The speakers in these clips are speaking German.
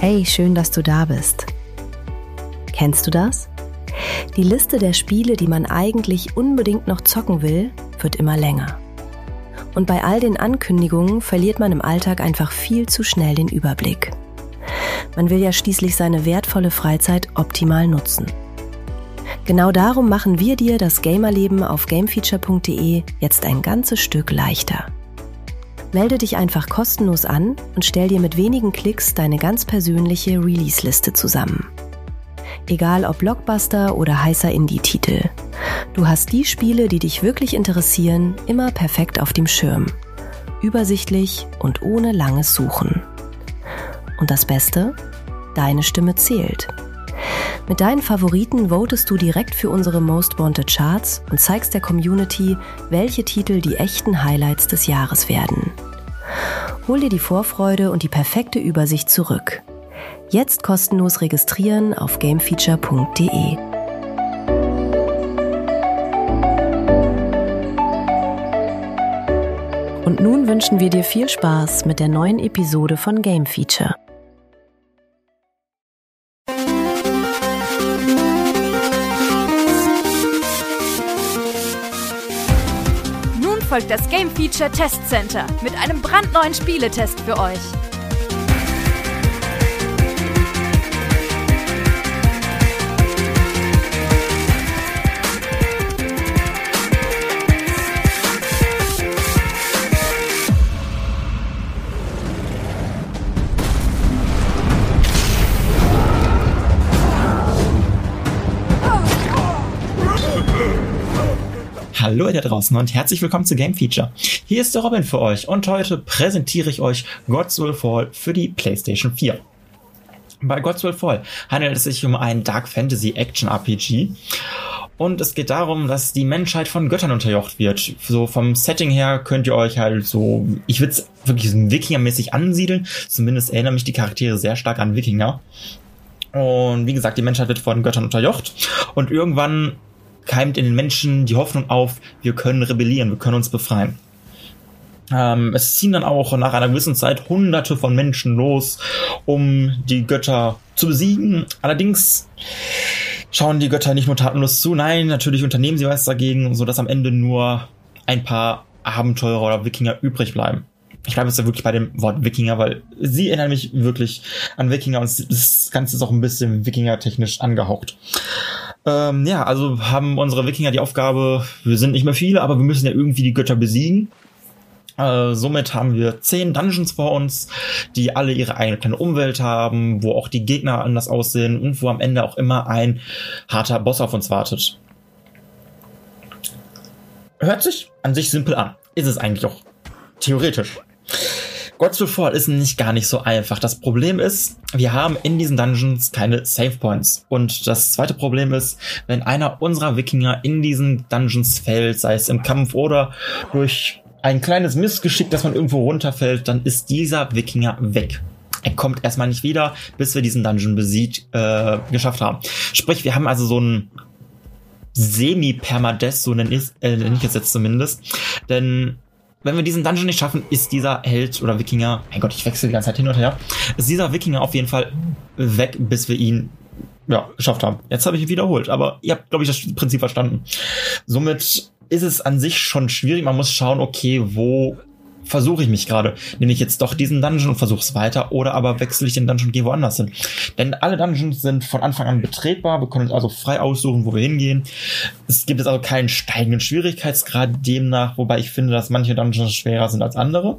Hey, schön, dass du da bist. Kennst du das? Die Liste der Spiele, die man eigentlich unbedingt noch zocken will, wird immer länger. Und bei all den Ankündigungen verliert man im Alltag einfach viel zu schnell den Überblick. Man will ja schließlich seine wertvolle Freizeit optimal nutzen. Genau darum machen wir dir das Gamerleben auf gamefeature.de jetzt ein ganzes Stück leichter. Melde dich einfach kostenlos an und stell dir mit wenigen Klicks deine ganz persönliche Release-Liste zusammen. Egal ob Blockbuster oder heißer Indie-Titel. Du hast die Spiele, die dich wirklich interessieren, immer perfekt auf dem Schirm. Übersichtlich und ohne langes Suchen. Und das Beste? Deine Stimme zählt. Mit deinen Favoriten votest du direkt für unsere Most Wanted Charts und zeigst der Community, welche Titel die echten Highlights des Jahres werden. Hol dir die Vorfreude und die perfekte Übersicht zurück. Jetzt kostenlos registrieren auf gamefeature.de. Und nun wünschen wir dir viel Spaß mit der neuen Episode von Game Feature. Folgt das Game Feature Test Center mit einem brandneuen Spieletest für euch. Hallo ihr da draußen und herzlich willkommen zu Game Feature. Hier ist der Robin für euch und heute präsentiere ich euch Gods Will Fall für die PlayStation 4. Bei Gods Will Fall handelt es sich um ein Dark Fantasy Action RPG und es geht darum, dass die Menschheit von Göttern unterjocht wird. So vom Setting her könnt ihr euch halt so, ich würde es wirklich so Wikinger-mäßig ansiedeln, zumindest erinnern mich die Charaktere sehr stark an Wikinger. Und wie gesagt, die Menschheit wird von Göttern unterjocht und irgendwann keimt in den Menschen die Hoffnung auf, wir können rebellieren, wir können uns befreien. Es ziehen dann auch nach einer gewissen Zeit Hunderte von Menschen los, um die Götter zu besiegen. Allerdings schauen die Götter nicht nur tatenlos zu, nein, natürlich unternehmen sie was dagegen, sodass am Ende nur ein paar Abenteurer oder Wikinger übrig bleiben. Ich bleibe jetzt ja wirklich bei dem Wort Wikinger, weil sie erinnern mich wirklich an Wikinger und das Ganze ist auch ein bisschen Wikinger-technisch angehaucht. Also haben unsere Wikinger die Aufgabe, wir sind nicht mehr viele, aber wir müssen ja irgendwie die Götter besiegen. Somit haben wir 10 Dungeons vor uns, die alle ihre eigene kleine Umwelt haben, wo auch die Gegner anders aussehen und wo am Ende auch immer ein harter Boss auf uns wartet. Hört sich an sich simpel an. Ist es eigentlich auch theoretisch. Gods Will Fall ist nicht gar nicht so einfach. Das Problem ist, wir haben in diesen Dungeons keine Save Points. Und das zweite Problem ist, wenn einer unserer Wikinger in diesen Dungeons fällt, sei es im Kampf oder durch ein kleines Missgeschick, dass man irgendwo runterfällt, dann ist dieser Wikinger weg. Er kommt erstmal nicht wieder, bis wir diesen Dungeon geschafft haben. Sprich, wir haben also so ein Semi-Permadeath, so nenne ich es jetzt zumindest. Denn wenn wir diesen Dungeon nicht schaffen, ist dieser Held oder Wikinger, mein Gott, ich wechsle die ganze Zeit hin und her, ist dieser Wikinger auf jeden Fall weg, bis wir ihn geschafft haben. Jetzt habe ich ihn wiederholt, aber ihr habt, glaube ich, das Prinzip verstanden. Somit ist es an sich schon schwierig. Man muss schauen, okay, wo versuche ich mich gerade? Nehme ich jetzt doch diesen Dungeon und versuche es weiter oder aber wechsle ich den Dungeon und gehe woanders hin? Denn alle Dungeons sind von Anfang an betretbar. Wir können uns also frei aussuchen, wo wir hingehen. Es gibt jetzt also keinen steigenden Schwierigkeitsgrad demnach, wobei ich finde, dass manche Dungeons schwerer sind als andere.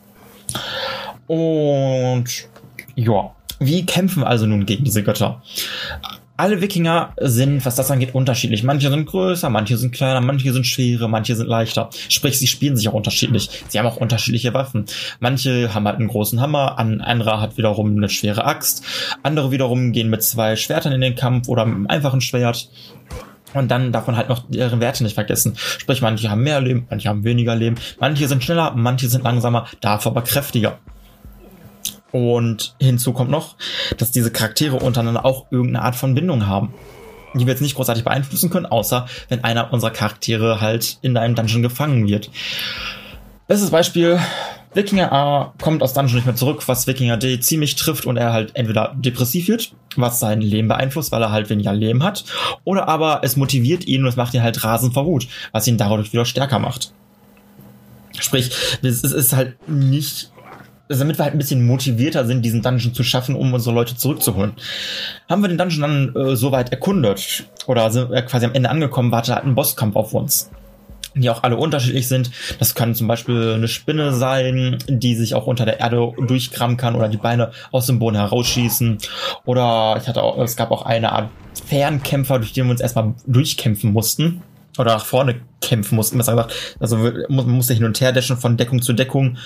Und ja, wie kämpfen wir also nun gegen diese Götter? Alle Wikinger sind, was das angeht, unterschiedlich. Manche sind größer, manche sind kleiner, manche sind schwerer, manche sind leichter. Sprich, sie spielen sich auch unterschiedlich. Sie haben auch unterschiedliche Waffen. Manche haben halt einen großen Hammer, andere hat wiederum eine schwere Axt. Andere wiederum gehen mit 2 Schwertern in den Kampf oder mit einem einfachen Schwert. Und dann darf man halt noch deren Werte nicht vergessen. Sprich, manche haben mehr Leben, manche haben weniger Leben. Manche sind schneller, manche sind langsamer, dafür aber kräftiger. Und hinzu kommt noch, dass diese Charaktere untereinander auch irgendeine Art von Bindung haben, die wir jetzt nicht großartig beeinflussen können, außer wenn einer unserer Charaktere halt in einem Dungeon gefangen wird. Bestes Beispiel, Wikinger A kommt aus Dungeon nicht mehr zurück, was Wikinger D ziemlich trifft und er halt entweder depressiv wird, was sein Leben beeinflusst, weil er halt weniger Leben hat, oder aber es motiviert ihn und es macht ihn halt rasend vor Wut, was ihn dadurch wieder stärker macht. Sprich, es ist halt nicht, also damit wir halt ein bisschen motivierter sind, diesen Dungeon zu schaffen, um unsere Leute zurückzuholen. Haben wir den Dungeon dann soweit erkundet oder sind quasi am Ende angekommen, wartet halt ein Bosskampf auf uns, die auch alle unterschiedlich sind. Das kann zum Beispiel eine Spinne sein, die sich auch unter der Erde durchkramen kann oder die Beine aus dem Boden herausschießen. Oder es gab auch eine Art Fernkämpfer, durch den wir uns erstmal durchkämpfen mussten. Oder nach vorne kämpfen mussten, besser gesagt. Also man musste hin und her dashen von Deckung zu Deckung.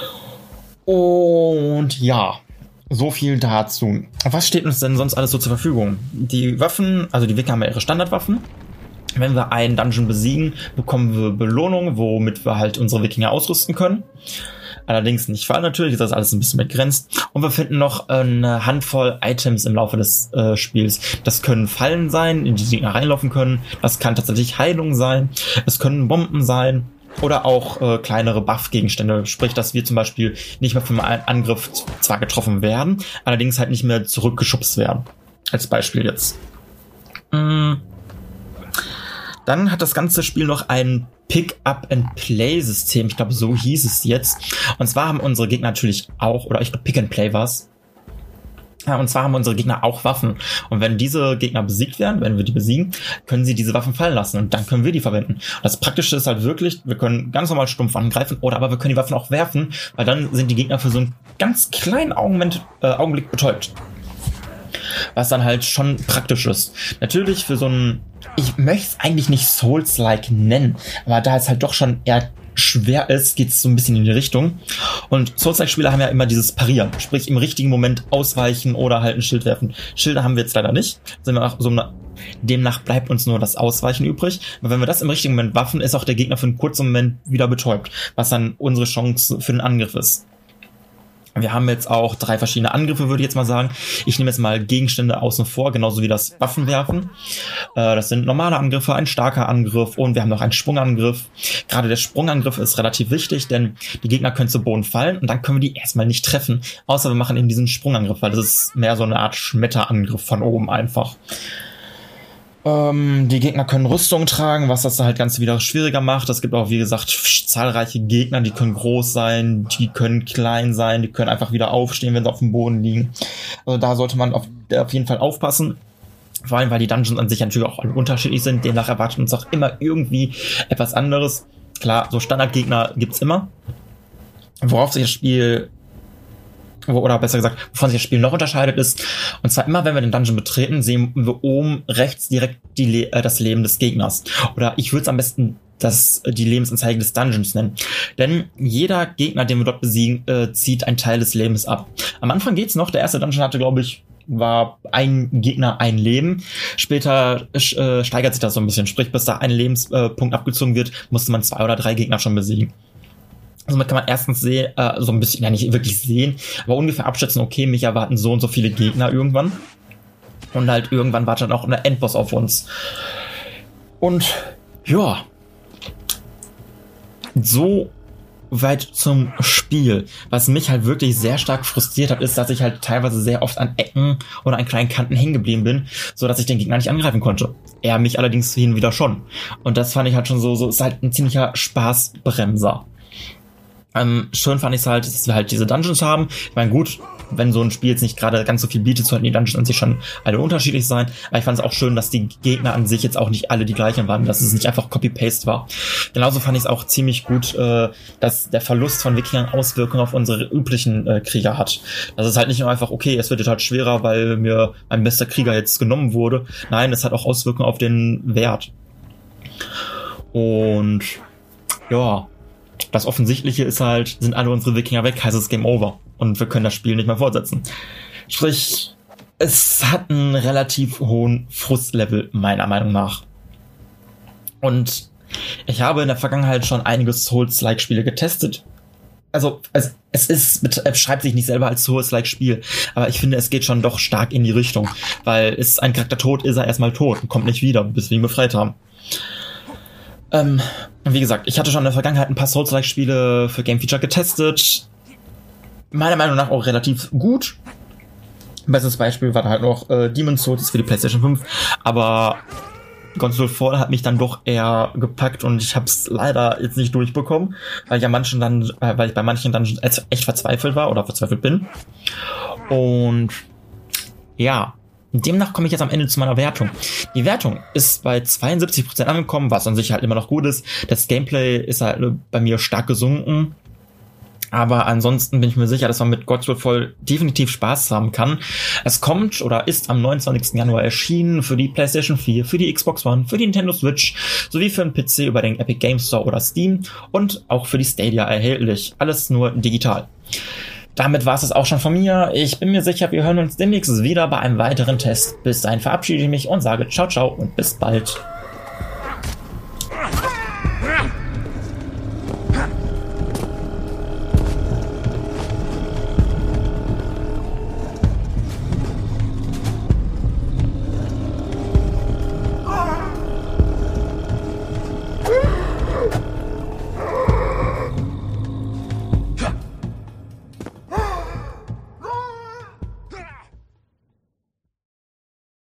Und ja, so viel dazu. Was steht uns denn sonst alles so zur Verfügung? Die Waffen, also die Wikinger haben ja ihre Standardwaffen. Wenn wir einen Dungeon besiegen, bekommen wir Belohnung, womit wir halt unsere Wikinger ausrüsten können. Allerdings nicht für alle natürlich, ist das alles ein bisschen begrenzt. Und wir finden noch eine Handvoll Items im Laufe des Spiels. Das können Fallen sein, in die Gegner reinlaufen können. Das kann tatsächlich Heilung sein. Es können Bomben sein. Oder auch kleinere Buff-Gegenstände. Sprich, dass wir zum Beispiel nicht mehr vom Angriff zwar getroffen werden, allerdings halt nicht mehr zurückgeschubst werden. Als Beispiel jetzt. Dann hat das ganze Spiel noch ein Pick-up-and-Play-System. Ich glaube, so hieß es jetzt. Und zwar haben unsere Gegner natürlich auch, oder ich glaube, Pick-and-Play war es. Ja, und zwar haben unsere Gegner auch Waffen. Und wenn diese Gegner besiegt werden, wenn wir die besiegen, können sie diese Waffen fallen lassen. Und dann können wir die verwenden. Und das Praktische ist halt wirklich, wir können ganz normal stumpf angreifen, oder aber wir können die Waffen auch werfen, weil dann sind die Gegner für so einen ganz kleinen Augenblick betäubt. Was dann halt schon praktisch ist. Natürlich für so ein, ich möchte es eigentlich nicht Souls-like nennen, aber da es halt doch schon eher schwer ist, geht es so ein bisschen in die Richtung. Und Souls-like-Spieler haben ja immer dieses Parieren, sprich im richtigen Moment ausweichen oder halt ein Schild werfen. Schilder haben wir jetzt leider nicht. Demnach bleibt uns nur das Ausweichen übrig. Aber wenn wir das im richtigen Moment waffen, ist auch der Gegner für einen kurzen Moment wieder betäubt, was dann unsere Chance für den Angriff ist. Wir haben jetzt auch 3 verschiedene Angriffe, würde ich jetzt mal sagen. Ich nehme jetzt mal Gegenstände außen vor, genauso wie das Waffenwerfen. Das sind normale Angriffe, ein starker Angriff und wir haben noch einen Sprungangriff. Gerade der Sprungangriff ist relativ wichtig, denn die Gegner können zu Boden fallen und dann können wir die erstmal nicht treffen. Außer wir machen eben diesen Sprungangriff, weil das ist mehr so eine Art Schmetterangriff von oben einfach. Die Gegner können Rüstung tragen, was das halt ganz wieder schwieriger macht. Es gibt auch, wie gesagt, zahlreiche Gegner, die können groß sein, die können klein sein, die können einfach wieder aufstehen, wenn sie auf dem Boden liegen. Also da sollte man auf jeden Fall aufpassen. Vor allem, weil die Dungeons an sich natürlich auch unterschiedlich sind. Demnach erwartet uns auch immer irgendwie etwas anderes. Klar, so Standardgegner gibt's immer. Worauf sich das Spiel, oder besser gesagt, wovon sich das Spiel noch unterscheidet ist, und zwar immer, wenn wir den Dungeon betreten, sehen wir oben rechts direkt das Leben des Gegners. Oder ich würde es am besten die Lebensanzeige des Dungeons nennen. Denn jeder Gegner, den wir dort besiegen, zieht einen Teil des Lebens ab. Am Anfang geht's noch, der erste Dungeon hatte, glaube ich, war ein Gegner ein Leben. Später steigert sich das so ein bisschen. Sprich, bis da ein Lebenspunkt abgezogen wird, musste man 2 oder 3 Gegner schon besiegen. Somit kann man erstens sehen, so ein bisschen, ja nicht wirklich sehen, aber ungefähr abschätzen, okay, mich erwarten so und so viele Gegner irgendwann. Und halt irgendwann wartet dann auch eine Endboss auf uns. Und ja, so weit zum Spiel. Was mich halt wirklich sehr stark frustriert hat, ist, dass ich halt teilweise sehr oft an Ecken oder an kleinen Kanten hängen geblieben bin, so dass ich den Gegner nicht angreifen konnte. Er mich allerdings hin wieder schon. Und das fand ich halt schon so ist halt ein ziemlicher Spaßbremser. Schön fand ich es halt, dass wir halt diese Dungeons haben. Ich meine, gut, wenn so ein Spiel jetzt nicht gerade ganz so viel bietet, sollten die Dungeons an sich schon alle unterschiedlich sein. Aber ich fand es auch schön, dass die Gegner an sich jetzt auch nicht alle die gleichen waren, dass es nicht einfach Copy-Paste war. Genauso fand ich es auch ziemlich gut, dass der Verlust von Wikingern Auswirkungen auf unsere üblichen Krieger hat. Das ist halt nicht nur einfach, okay, es wird jetzt halt schwerer, weil mir mein bester Krieger jetzt genommen wurde. Nein, es hat auch Auswirkungen auf den Wert. Und ja, das Offensichtliche ist halt, sind alle unsere Wikinger weg, heißt es Game Over. Und wir können das Spiel nicht mehr fortsetzen. Sprich, es hat einen relativ hohen Frustlevel, meiner Meinung nach. Und ich habe in der Vergangenheit schon einige Souls-like-Spiele getestet. Also, es beschreibt sich nicht selber als Souls-like-Spiel, aber ich finde, es geht schon doch stark in die Richtung. Weil ist ein Charakter tot, ist er erstmal tot und kommt nicht wieder, bis wir ihn befreit haben. Und wie gesagt, ich hatte schon in der Vergangenheit ein paar Souls-like-Spiele für Game Feature getestet. Meiner Meinung nach auch relativ gut. Bestes Beispiel war da halt noch Demon's Souls für die PlayStation 5. Aber God's Will Fall hat mich dann doch eher gepackt und ich habe es leider jetzt nicht durchbekommen, weil ich bei manchen dann echt verzweifelt war oder verzweifelt bin. Und ja, demnach komme ich jetzt am Ende zu meiner Wertung. Die Wertung ist bei 72% angekommen, was an sich halt immer noch gut ist. Das Gameplay ist halt bei mir stark gesunken. Aber ansonsten bin ich mir sicher, dass man mit God's Will Fall definitiv Spaß haben kann. Es kommt oder ist am 29. Januar erschienen für die PlayStation 4, für die Xbox One, für die Nintendo Switch, sowie für den PC über den Epic Games Store oder Steam und auch für die Stadia erhältlich. Alles nur digital. Damit war es auch schon von mir. Ich bin mir sicher, wir hören uns demnächst wieder bei einem weiteren Test. Bis dahin verabschiede ich mich und sage ciao, ciao und bis bald.